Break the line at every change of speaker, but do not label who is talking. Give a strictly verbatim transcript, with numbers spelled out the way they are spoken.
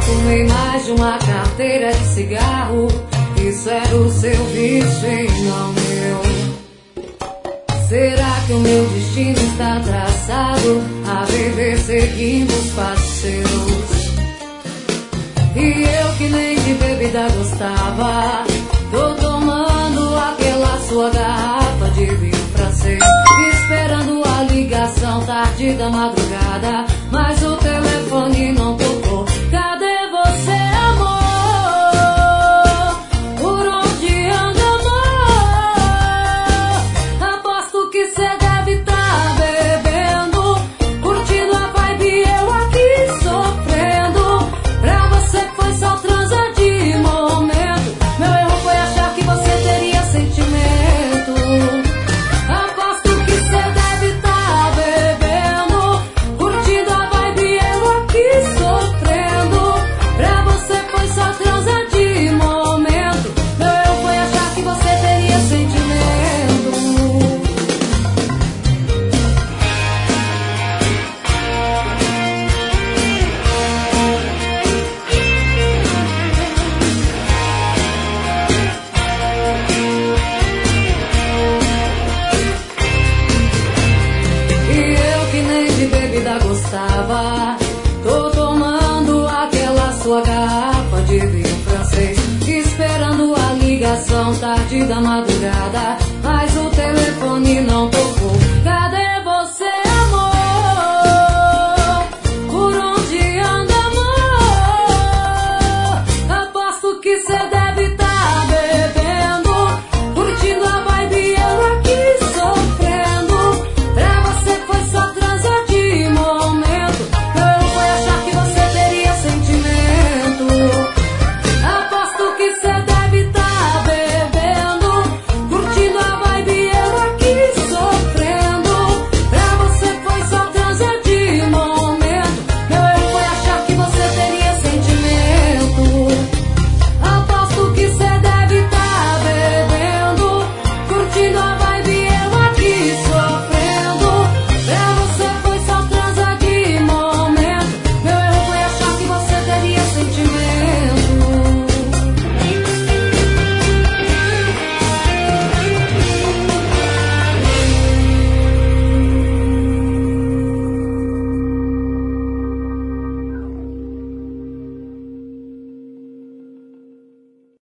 Fumei mais de uma carteira de cigarro. Isso era o seu vício e não meu. Será que o meu destino está traçado a viver seguindo os passos seus? E eu que nem de bebida gostava, tô tomando aquela sua garrafa de vinho francês, esperando a ligação tarde da madrugada, mas o telefone não tocou. Cadê você, amor? Por onde anda, amor? Aposto que cê deve tá bebendo, curtindo a vibe e eu aqui sofrendo. Pra você foi só transa de momento, meu erro foi achar que você teria sentimento. Aposto que cê deve tá bebendo, curtindo a vibe e eu aqui sofrendo. Pra você foi só transa de momento, meu erro foi achar que você teria sentimento. E eu que nem de bebida gostava, tô tomando aquela sua garrafa de vinho francês, esperando a ligação tarde da madrugada, mas o telefone não tocou.